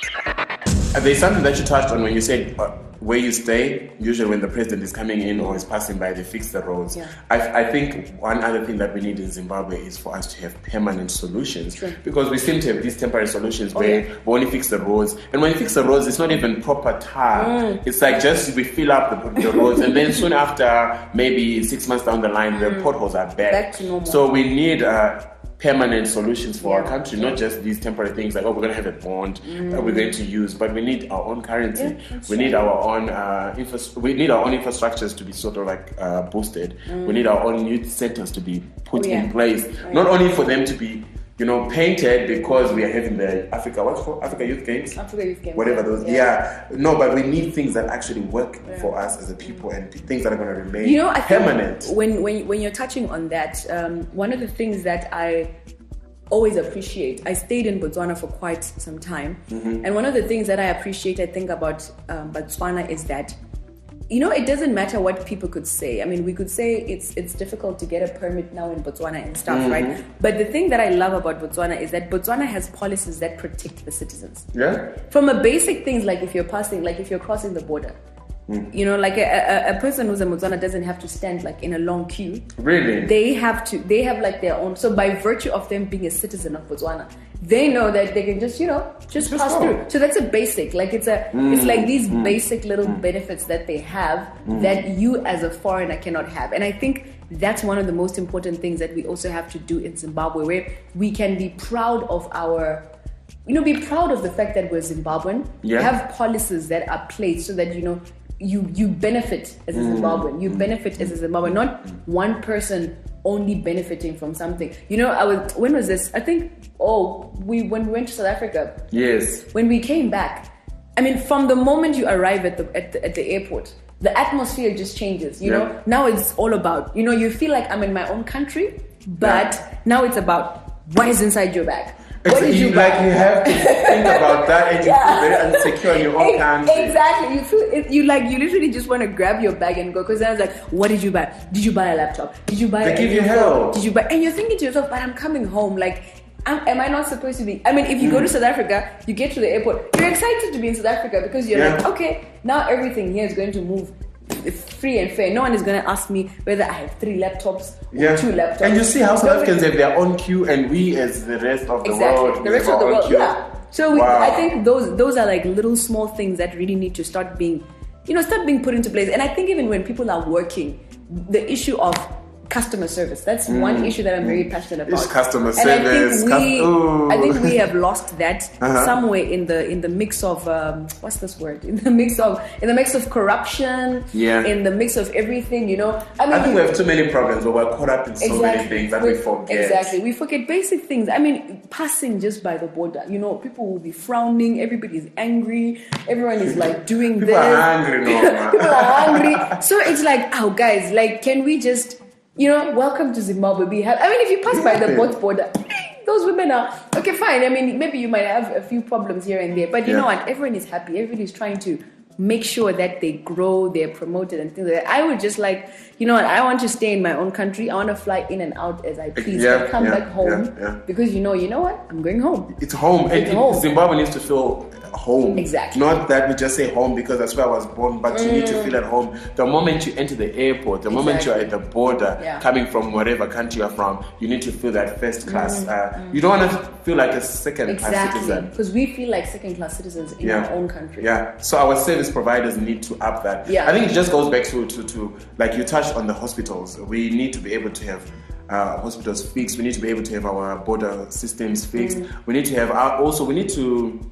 There's something that you touched on when you said uh, where you stay. Usually when the president is coming in or is passing by, they fix the roads. Yeah. I, I think one other thing that we need in Zimbabwe is for us to have permanent solutions. Sure. Because we seem to have these temporary solutions oh, where yeah. we only fix the roads. And when you fix the roads, it's not even proper tar. Mm. It's like just we fill up the, the roads, and then soon after, maybe six months down the line, mm. the potholes are back. back to normal. So we need uh, permanent solutions for yeah. our country, not just these temporary things like, oh, we're going to have a bond mm. that we're going to use, but we need our own currency. Yeah, we need our own uh, infra- we need our own infrastructures to be sort of like uh, boosted. Mm. We need our own youth centers to be put oh, yeah. in place, oh, not yeah. only for them to be, you know, painted because we are having the Africa, what's called Africa Youth Games? Africa Youth Games. Whatever those, yeah. yeah. No, but we need things that actually work yeah. for us as a people, and things that are going to remain you know, I permanent. Think when, when, when you're touching on that, um, one of the things that I always appreciate, I stayed in Botswana for quite some time, mm-hmm. and one of the things that I appreciate, I think, about um, Botswana is that, you know, it doesn't matter what people could say. I mean, we could say it's it's difficult to get a permit now in Botswana and stuff, mm-hmm. right? But the thing that I love about Botswana is that Botswana has policies that protect the citizens. Yeah. From a basic things like if you're passing, like if you're crossing the border, mm. you know, like a, a, a person who's in Botswana doesn't have to stand like in a long queue. Really? They have to. They have like their own. So by virtue of them being a citizen of Botswana, they know that they can just, you know, just, just pass go. through. So that's a basic, like it's a, mm, it's like these mm, basic little mm, benefits that they have mm. that you as a foreigner cannot have. And I think that's one of the most important things that we also have to do in Zimbabwe, where we can be proud of our you know, be proud of the fact that we're Zimbabwean. Yeah. Have policies that are placed so that, you know, you, you benefit as a Zimbabwean. You benefit as a Zimbabwean, not one person only benefiting from something. You know, I was, when was this? I think, oh, we when we went to South Africa. Yes. When we came back, I mean, from the moment you arrive at the at the, at the airport, the atmosphere just changes. You Yeah. know, now it's all about, you know, you feel like I'm in my own country, but Yeah. now it's about what is inside your bag. It's What did you, you, buy? like you have to think about that, and you Yeah. feel very insecure in your own Ex- country. Exactly. You feel it, you like you literally just want to grab your bag and go, because I was like, what did you buy? Did you buy a laptop? Did you buy? They a give you new hell. phone? Did you buy? And you're thinking to yourself, but I'm coming home. Like, am, am I not supposed to be? I mean, if you go to South Africa, you get to the airport, you're excited to be in South Africa because you're Yeah. like, okay, now everything here is going to move free and fair. No one is going to ask me whether I have three laptops or Yeah. two laptops. And you see how South Nobody- Africans have their own queue, and we, as the rest of the exactly. world, the rest we of have the our own world, queue. yeah. So we, Wow. I think those those are like little small things that really need to start being, you know, start being put into place. And I think even when people are working, the issue of customer service, that's Mm. one issue that I'm very passionate about. It's customer and service, I think we, cus- ooh. I think we have lost that Uh-huh. somewhere in the in the mix of um, what's this word? In the mix of in the mix of corruption. Yeah. In the mix of everything, you know. I mean, I think we have too many problems, but we're caught up in so many things that we forget. Exactly. We forget basic things. I mean, passing just by the border, you know, people will be frowning, everybody's angry, everyone is like doing People this. are angry, no, man. People are angry. So it's like, oh, guys, like, can we just, you know, welcome to Zimbabwe, be happy. I mean, if you pass by the both border, those women are, okay, fine. I mean, maybe you might have a few problems here and there, but you Yeah. know what? Everyone is happy. Everybody's trying to make sure that they grow, they're promoted and things like that. I would just like, you know what, I want to stay in my own country. I want to fly in and out as I please. Yeah, I come yeah, back home yeah, yeah. because you know, you know what? I'm going home. It's home. And It's home. Zimbabwe needs to feel home. Exactly. Not that we just say home because that's where I was born, but you need to Mm. feel at home. The moment you enter the airport, the moment you're Exactly. at the border, Yeah. coming from whatever country you're from, you need to feel that first class. Mm, Uh, mm. You don't want to feel like a second class Exactly. citizen. Because we feel like second class citizens in Yeah. our own country. Yeah. So our service providers need to up that. Yeah. I think it just goes back to, to, to like you touched on the hospitals. We need to be able to have uh, hospitals fixed. We need to be able to have our border systems fixed. Mm. We need to have our, also we need to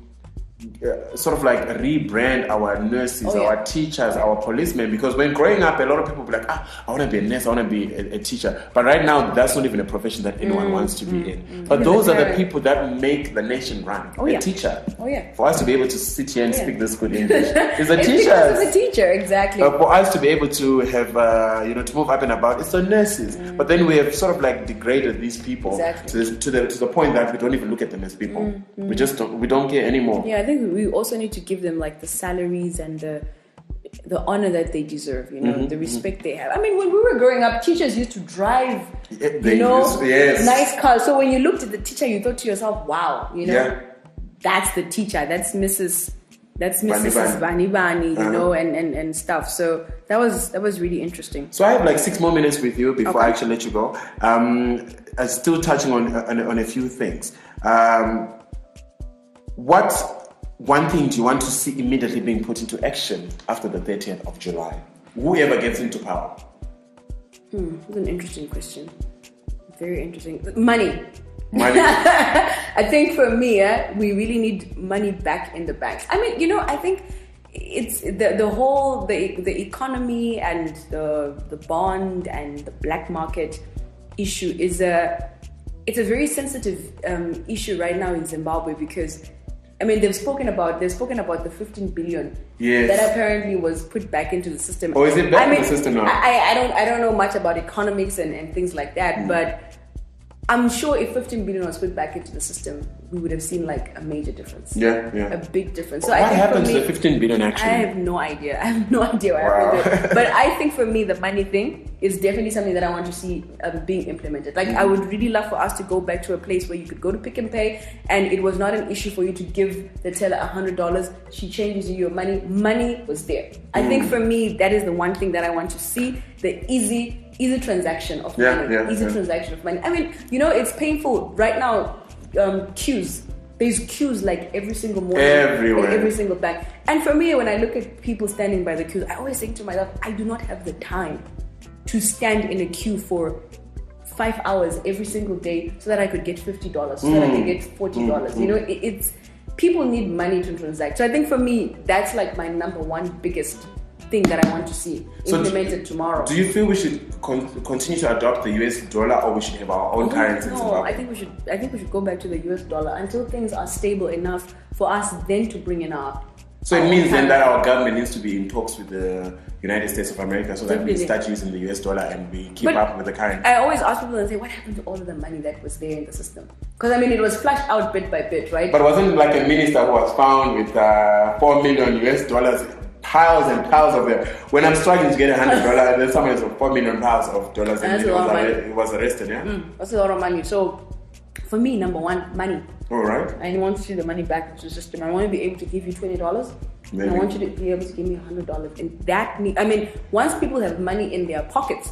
uh, sort of like rebrand our nurses, Oh, yeah. our teachers, our policemen. Because when growing up, a lot of people be like, ah, I want to be a nurse, I want to be a, a teacher. But right now, that's not even a profession that anyone Mm, wants to be mm, in. mm. But Even those the are the parent. people that make the nation run. Oh, a yeah. teacher. Oh, yeah. For us to be able to sit here and Yeah. speak this good English, is a It's teacher. because of the teacher, exactly. Uh, for us to be able to have, uh, you know, to move up and about, it's the nurses. But then we have sort of like degraded these people Exactly. to, the, to the to the point that we don't even look at them as people. Mm, mm. We just don't, we don't care anymore. Yeah, I think we also need to give them like the salaries and the the honor that they deserve, you know, Mhm, the respect they have. I mean, when we were growing up, teachers used to drive, Yeah, you they know, used- yes. nice cars. So when you looked at the teacher, you thought to yourself, wow, you know, Yeah. that's the teacher, that's Missus That's Bani Missus Bani Bani, you Uh-huh. know, and, and, and stuff. So that was that was really interesting. So I have like six more minutes with you before I Okay. actually let you go. Um, I'm still touching on, on on a few things. Um, what one thing do you want to see immediately being put into action after the thirtieth of July? Whoever gets into power. Hmm, that's an interesting question. Very interesting. Money. Money. I think for me, eh, we really need money back in the banks. I mean, you know, I think it's the the whole the the economy and the the bond and the black market issue is a it's a very sensitive um, issue right now in Zimbabwe because I mean they've spoken about they've spoken about the fifteen billion Yes. that apparently was put back into the system. Or is it back I in mean, the system now? I, I don't I don't know much about economics and, and things like that, Mm. but I'm sure if fifteen billion was put back into the system, we would have seen like a major difference. Yeah, yeah. A big difference. So What I think happened for to me, the fifteen billion actually? I have no idea. I have no idea what Wow. happened there. But I think for me, the money thing is definitely something that I want to see um, being implemented. Like I would really love for us to go back to a place where you could go to Pick and Pay, and it was not an issue for you to give the teller a hundred dollars. She changes you your money. Money was there. I think Mm. for me, that is the one thing that I want to see: the easy. Easy transaction of Yeah, money. yeah, easy yeah. transaction of money. I mean, you know, it's painful right now. Um, queues. There's queues like every single morning, Everywhere. at every single bank. And for me, when I look at people standing by the queues, I always think to myself, I do not have the time to stand in a queue for five hours every single day so that I could get fifty dollars, so mm. that I could get forty dollars. Mm. You know, it, it's people need money to transact. So I think for me, that's like my number one biggest thing that I want to see so implemented do, tomorrow. Do you feel we should con- continue to adopt the U S dollar, or we should have our own currency? No, I think we should. I think we should go back to the U S dollar until things are stable enough for us then to bring in our. So it means then that our government needs to be in talks with the United States of America so that we start using the U S dollar and we keep but up with the currency. I always ask people and say, what happened to all of the money that was there in the system? Because I mean, it was flushed out bit by bit, right? But wasn't it like a minister who was found with uh, four million U S dollars, piles and piles of them? When I'm struggling to get a hundred dollars, and then someone has four million piles of dollars, and, and it, was arre- it was arrested. Yeah, mm, that's a lot of money. So for me, number one, money. All right. I want to see the money back into the system. I want to be able to give you twenty dollars. And I want you to be able to give me one hundred dollars. And that, need, I mean, once people have money in their pockets.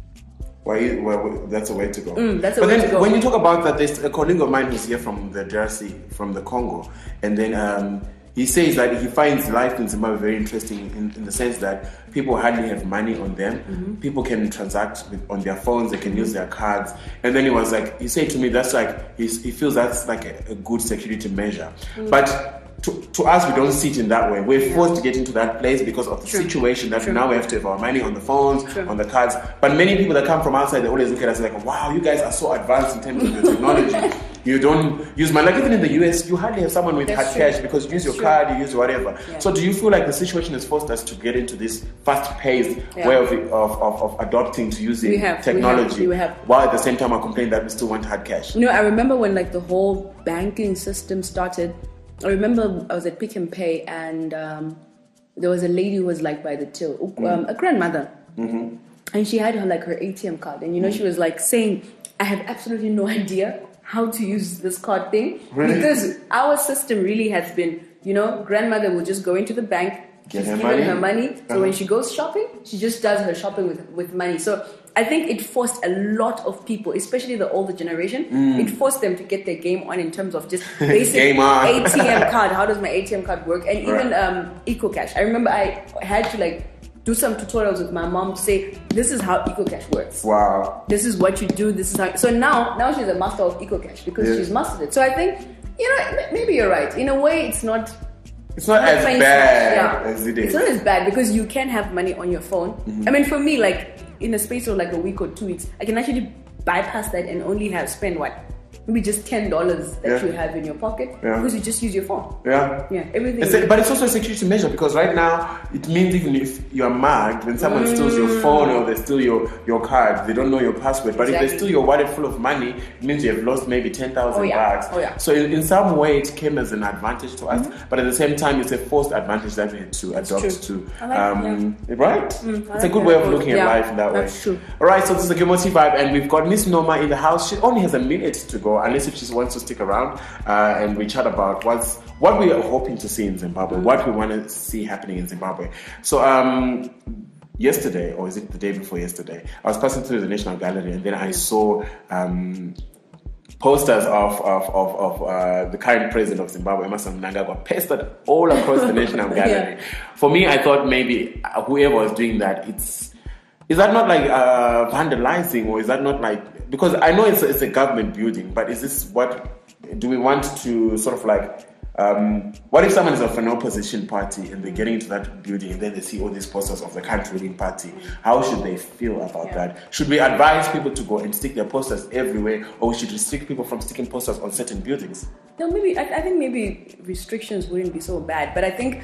Well, well that's a way to go. Mm, that's a but way then to go. When you talk about that, there's a colleague of mine who's here from the D R C, from the Congo. And then um, he says that he finds life in Zimbabwe very interesting in, in the sense that people hardly have money on them. Mm-hmm. People can transact with, on their phones, they can use their cards. And then he was like, he said to me, that's like, he's, he feels that's like a, a good security measure. Mm-hmm. But to, to us, we don't see it in that way. We're yeah. forced to get into that place because of the True. situation that True. now we have to have our money on the phones, True. on the cards. But many people that come from outside, they always look at us like, wow, you guys are so advanced in terms of the technology. You don't use money. Like even in the U S, you hardly have someone with That's hard true. cash because you use That's your true. card, you use whatever. Yeah. So do you feel like the situation has forced us to get into this fast-paced yeah. way of, of, of, of adopting to using we have, technology we have, we have. while at the same time I complain that we still want hard cash? You know, I remember when like the whole banking system started. I remember I was at Pick and Pay and um, there was a lady who was like by the till, um, mm. a grandmother. Mm-hmm. And she had her like her A T M card. And you know, she was like saying, I have absolutely no idea how to use this card thing. Really? Because our system really has been, you know, grandmother will just go into the bank, Get she's her given money. her money. So uh-huh. when she goes shopping, she just does her shopping with, with money. So I think it forced a lot of people, especially the older generation, mm. it forced them to get their game on in terms of just basic A T M card. How does my A T M card work? And even right. um, EcoCash. I remember I had to like do some tutorials with my mom to say, this is how EcoCash works. Wow. This is what you do. This is how. So now, now she's a master of EcoCash because yeah. she's mastered it. So I think, you know, maybe you're right. In a way, it's not. It's not, not as bad yeah. as it is. It's not as bad because you can have money on your phone. Mm-hmm. I mean, for me, like in a space of like a week or two weeks, I can actually bypass that and only have spend what? Maybe just ten dollars that yeah. you have in your pocket yeah. because you just use your phone. Yeah. Yeah, everything. It's a, but it's also a security measure because right now it means even if you're mugged, when someone mm. steals your phone or they steal your, your card, they don't know your password. But exactly. if they steal your wallet full of money, it means you have lost maybe ten thousand oh, yeah. bucks. Oh, yeah. So in, in some way it came as an advantage to us, mm-hmm. but at the same time it's a forced advantage that we had to adopt to. I like um, that. Right? Mm, it's a good way of looking yeah, at life in that that's way. True. All right, so this is the Gilmore vibe, and we've got Miss Noma in the house. She only has a minute to go, unless if she wants to stick around uh, and we chat about what's what we are hoping to see in Zimbabwe, mm-hmm. what we want to see happening in Zimbabwe. So um, yesterday, or is it the day before yesterday, I was passing through the National Gallery and then I saw um, posters of of, of, of uh, the current president of Zimbabwe, Emmerson Mnangagwa, pasted all across the National Gallery. Yeah. For me, I thought maybe whoever was doing that, it's is that not like uh, vandalizing, or is that not like, because I know it's a, it's a government building, but is this what, do we want to sort of like, um, what if someone is of an opposition party and they're getting into that building and then they see all these posters of the current ruling party? How should they feel about yeah. that? Should we advise people to go and stick their posters everywhere, or we should restrict people from sticking posters on certain buildings? No, maybe, I, I think maybe restrictions wouldn't be so bad, but I think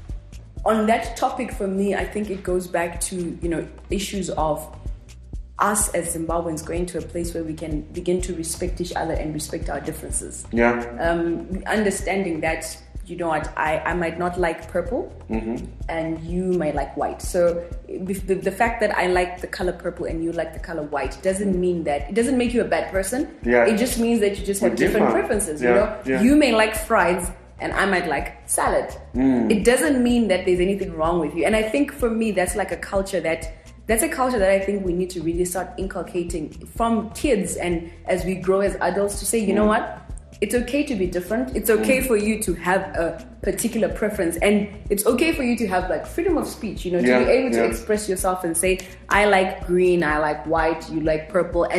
on that topic, for me, I think it goes back to, you know, issues of us as Zimbabweans going to a place where we can begin to respect each other and respect our differences. Yeah. Um, understanding that, you know what, I, I might not like purple mm-hmm. and you might like white. So the, the fact that I like the color purple and you like the color white doesn't mean that, it doesn't make you a bad person. Yeah. It just means that you just have We're different, different preferences. Yeah. You know, yeah. you may like fries and I might like salad. Mm. It doesn't mean that there's anything wrong with you. And I think for me, that's like a culture that, that's a culture that I think we need to really start inculcating from kids and as we grow as adults to say, you mm. know what? It's okay to be different. It's okay mm. for you to have a particular preference. And it's okay for you to have like freedom of speech, you know, to yeah, be able yeah. to express yourself and say, I like green, I like white, you like purple. And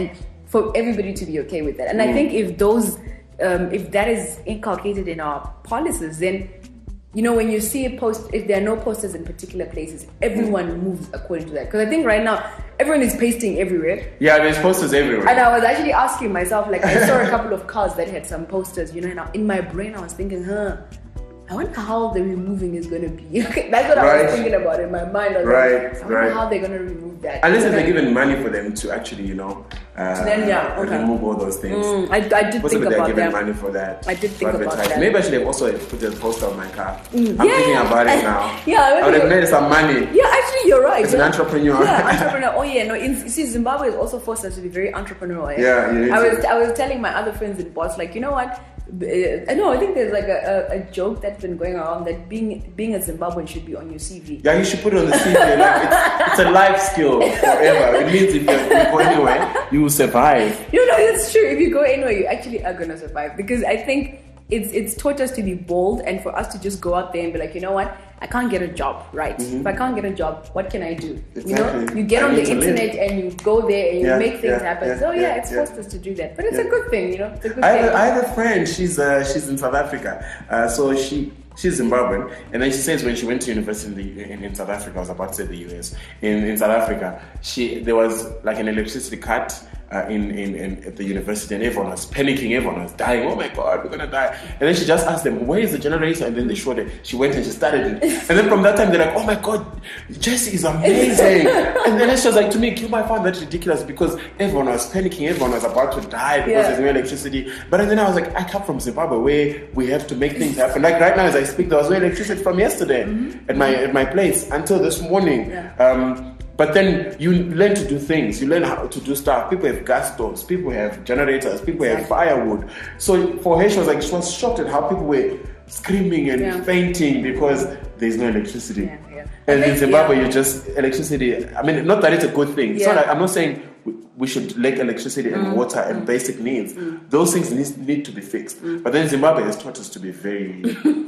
for everybody to be okay with that. And Mm. I think if those, um, if that is inculcated in our policies, then, you know, when you see a post, if there are no posters in particular places, everyone moves according to that. Because I think right now, everyone is pasting everywhere. Yeah, there's posters everywhere. And I was actually asking myself, like, I saw a couple of cars that had some posters, you know, and in my brain I was thinking, huh, I wonder how the removing is going to be. That's what I Right. was thinking about in my mind. I was Right, like, I wonder right. how they're going to remove that. Unless if And they're then- given money for them to actually, you know, uh, Then, yeah, okay. remove all those things. Mm, I, I did Possibly think they're about given that. money for that. I did think for about advertising. that. Maybe I should have also put a poster on my car. Mm, I'm yeah. thinking about it now. Yeah, I would have maybe- made some money. Yeah, actually, you're right. As an Yeah. entrepreneur. Yeah, entrepreneur. Oh yeah, no. In, you see, Zimbabwe has also forced us to be very entrepreneurial. eh? Yeah, you need I to. was I was telling my other friends in Boss, like, you know what? Uh, no, I think there's like a, a, a joke that's been going around that being being a Zimbabwean should be on your C V. Yeah, you should put it on the C V. Like, it's, it's a life skill forever. It means if you you go anywhere, you will survive. You know, it's true. If you go anywhere, you actually are gonna survive. Because I think it's it's taught us to be bold and for us to just go out there and be like, you know what? I can't get a job, right? Mhm. If I can't get a job, what can I do? You Exactly. know, you get I on the need to live. internet and you go there and you Yeah, make things yeah, happen. yeah, so yeah, yeah, it's yeah. forced us to do that, but it's Yeah. a good thing, you know. It's a good I thing. have, a, I have a friend. She's uh, she's in South Africa. Uh, so she she's Zimbabwean, and then she says when she went to university in, the, in, in South Africa, I was about to say the U S. In, in South Africa, she there was like an electricity cut. Uh, in, in, in at the university, and everyone was panicking, everyone was dying. Oh my God, we're gonna die! And then she just asked them, "Where is the generator?" And then they showed it. She went and she started it. And then from that time, they're like, "Oh my God, Jessie is amazing!" And then she was like, "To me, Cuba, I found that ridiculous because everyone was panicking, everyone was about to die because Yeah. there's no electricity." But then I was like, "I come from Zimbabwe, where we have to make things happen. Like right now, as I speak, there was no electricity from yesterday Mm-hmm. at my at my place until this morning." Yeah. Um, But then you learn to do things. You learn how to do stuff. People have gas stoves. People have generators. People have firewood. So for her, she was like, she was shocked at how people were screaming and Yeah. fainting because there's no electricity. Yeah, yeah. And I in think- Zimbabwe, yeah. you just electricity. I mean, not that it's a good thing. It's Yeah. not like, I'm not saying we, we should lack electricity and Mm, water and basic needs. Those things need, need to be fixed. But then Zimbabwe has taught us to be very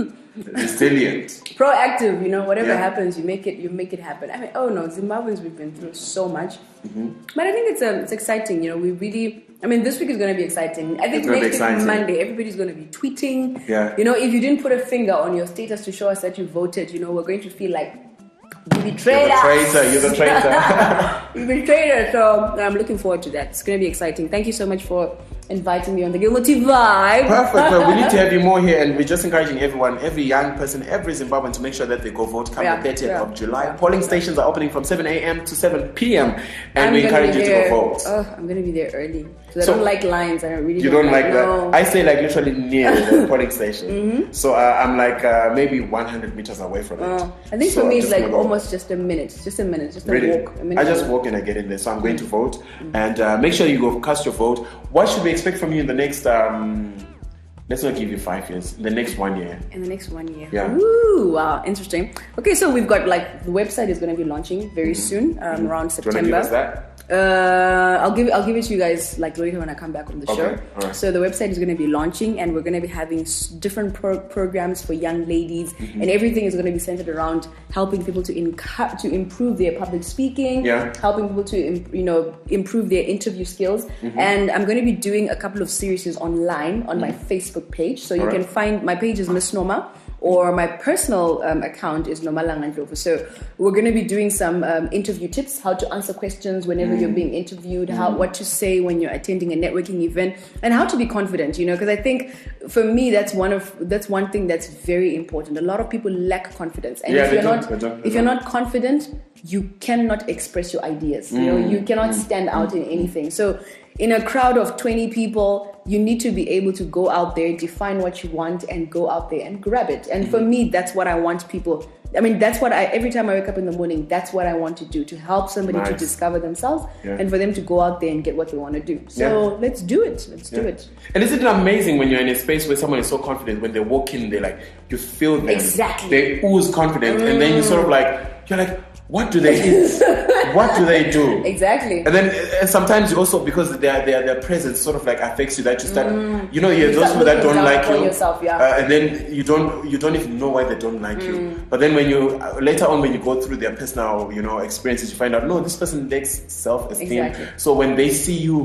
resilient. Proactive, you know, whatever Yeah. happens, you make it, you make it happen. I mean, oh no, Zimbabweans, we've been through so much, Mhm. but I think it's um, it's exciting. You know, we really. I mean, this week is going to be exciting. I think It's gonna be next week, exciting. Monday, everybody's going to be tweeting. Yeah. You know, if you didn't put a finger on your status to show us that you voted, you know, we're going to feel like you betrayed You're the us. traitor. You're the traitor. You betrayed us. So I'm looking forward to that. It's going to be exciting. Thank you so much for inviting me on the Gilmoti Vibe. Perfect. Well, we need to have you more here, and we're just encouraging everyone, every young person, every Zimbabwean to make sure that they go vote come Yeah, the thirtieth yeah, of July. Polling stations are opening from seven a.m. to seven p.m. and I'm we gonna encourage be you to there- go vote. Oh, I'm going to be there early. Because So- I don't like lines. I really You don't like no. that? I stay like literally near the polling station, Mhm. so uh, I'm like uh, maybe one hundred meters away from it. Oh, I think So for me I'm it's just like gonna go. almost just a minute, just a minute, just a Really? walk. A minute I just walk. walk and I get in there, so I'm going to vote. And uh, make sure you go cast your vote. What should we expect from you in the next? Um, let's not give you five years. In the next one year. In the next one year. Yeah. Ooh, wow, interesting. Okay, so we've got like the website is going to be launching very soon, um, around Do you want to give us September. that? Uh, I'll give I'll give it to you guys like later when I come back on the Okay, show. alright. So the website is going to be launching, and we're going to be having s- different pro- programs for young ladies, Mhm. and everything is going to be centered around helping people to inca- to improve their public speaking, Yeah. helping people to im- you know improve their interview skills. Mhm. And I'm going to be doing a couple of series online on my Facebook page, so you Alright. can find my page is Miss Norma. Or my personal um, account is Nomalanga Ndlovu. So we're going to be doing some um, interview tips, how to answer questions whenever Mm. you're being interviewed, how what to say when you're attending a networking event, and how to be confident. You know, because I think for me that's one of that's one thing that's very important. A lot of people lack confidence, and Yeah, if they you're don't, not they don't, they if you're don't. not confident, you cannot express your ideas. You know, Mm. you cannot Mm. stand out in anything. So in a crowd of twenty people, you need to be able to go out there, define what you want, and go out there and grab it. And for me, that's what I want people. I mean, that's what I, every time I wake up in the morning, that's what I want to do, to help somebody to Nice. discover themselves Yeah. and for them to go out there and get what they want to do. So Yeah. let's do it. Let's do Yeah. it. And isn't it amazing when you're in a space where someone is so confident, when they walk in, they like, you feel them. Exactly. They ooze confidence. And then you sort of Mm. like, you're like, what do they eat? What do they do? Exactly. And then uh, sometimes you also, because their, their, their presence sort of like affects you, that you start, Mm. you know, you're You those start people that looking don't down like upon you. yourself, yeah. uh, and then you don't, you don't even know why they don't like you. Mm. But then when you, uh, later on when you go through their personal, you know, experiences, you find out, no, this person lacks self-esteem. Exactly. So when they see you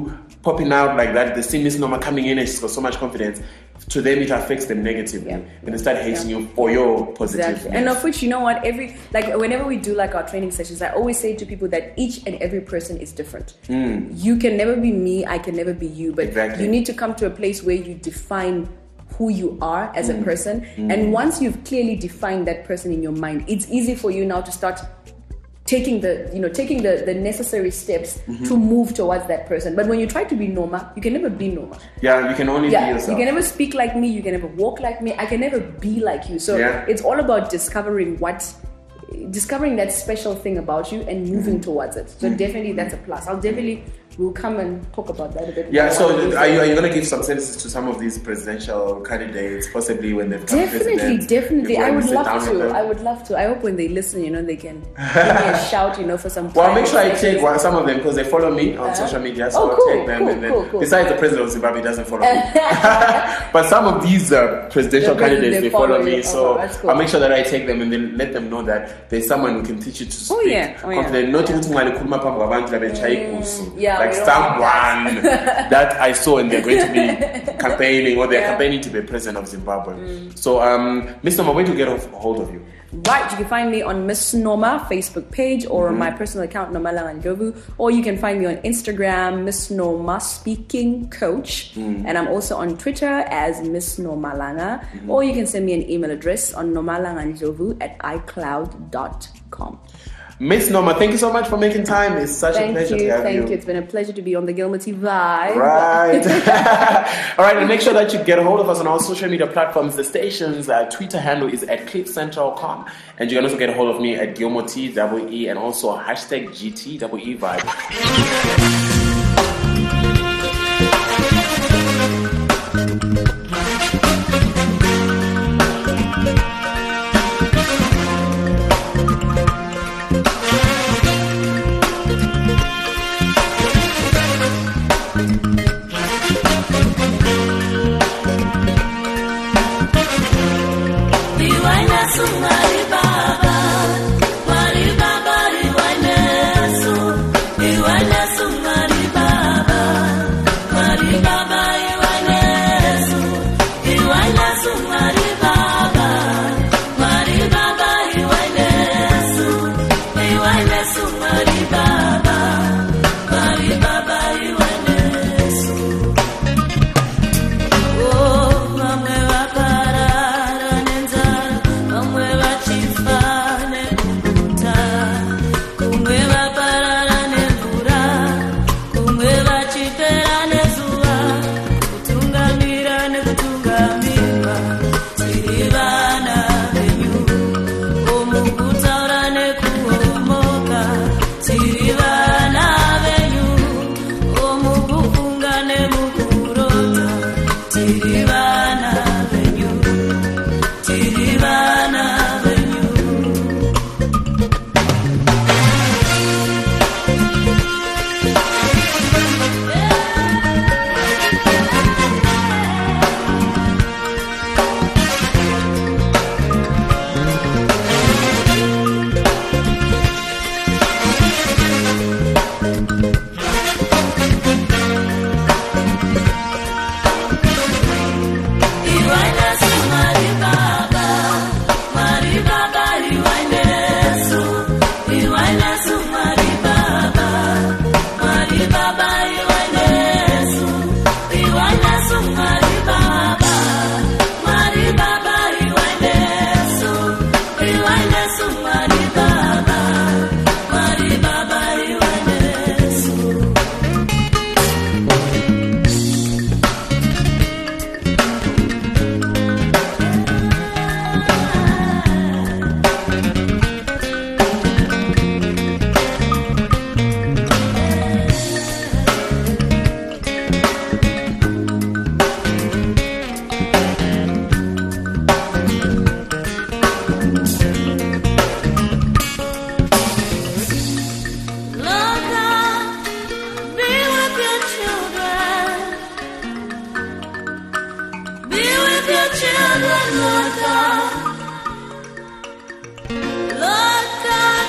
popping out like that, they see Miss Norma coming in and she's got so much confidence. To them, it affects them negatively. Yeah. When they start hating yeah. you for your positive. Exactly. And of which, you know what, every, like whenever we do like our training sessions, I always say to people that each and every person is different. Mm. You can never be me, I can never be you, but exactly. you need to come to a place where you define who you are as mm. a person. Mm. And once you've clearly defined that person in your mind, it's easy for you now to start taking the, you know, taking the, the necessary steps mm-hmm. to move towards that person. But when you try to be Norma, you can never be Norma. Yeah, you can only yeah, be yourself. You can never speak like me, you can never walk like me, I can never be like you. So yeah. it's all about discovering what, discovering that special thing about you and moving mm-hmm. towards it. So mm-hmm. definitely that's a plus. I'll definitely, we'll come and talk about that a bit yeah, more. so are you, are you going to give some sentences to some of these presidential candidates, possibly when they've come Definitely, president, definitely. I would love to. I I would love to. I hope when they listen, you know, they can give me a shout, you know, for some Well, I'll make sure I take one, some of them because they follow me on uh-huh. social media, so oh, I'll cool, take them. Cool, and then, cool, cool. Besides, the president of Zimbabwe doesn't follow me. But some of these uh, presidential the candidates, they, they follow, follow me, you. so oh, cool. I'll make sure that I take them and then let them know that there's someone who can teach you to speak. Oh, yeah. Oh, confident. Yeah. Not mm, yeah, like someone that I saw and they're going to be campaigning or they're yeah. campaigning to be president of Zimbabwe. Mm. So, um, Miss Norma, where to get a hold of you? Right, you can find me on Miss Norma Facebook page or mm-hmm. on my personal account, Nomalanga Ndlovu, or you can find me on Instagram, Miss Norma Speaking Coach, mm. and I'm also on Twitter as Miss Nomalanga, mm-hmm. or you can send me an email address on nomalangandlovu at icloud dot com. Miss Norma, thank you so much for making time. It's such thank a pleasure you, to have thank you. Thank you. It's been a pleasure to be on the Gilmity Vibe. Right. All right, and make sure that you get a hold of us on our social media platforms. The station's uh, Twitter handle is at cliff central dot com. And you can also get a hold of me at Gilmoti, double E, and also hashtag G T, double E Vibe.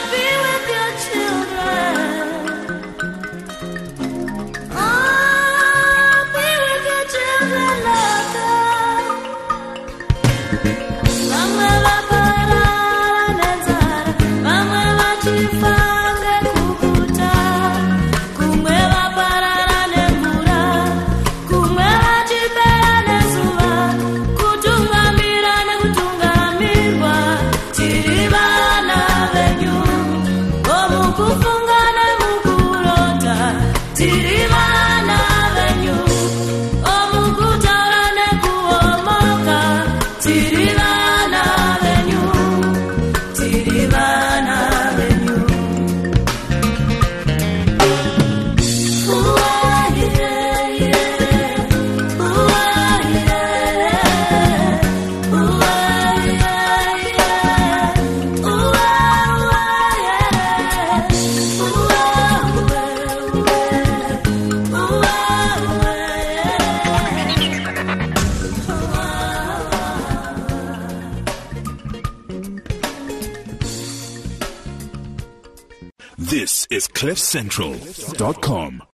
Ah This is cliff central dot com.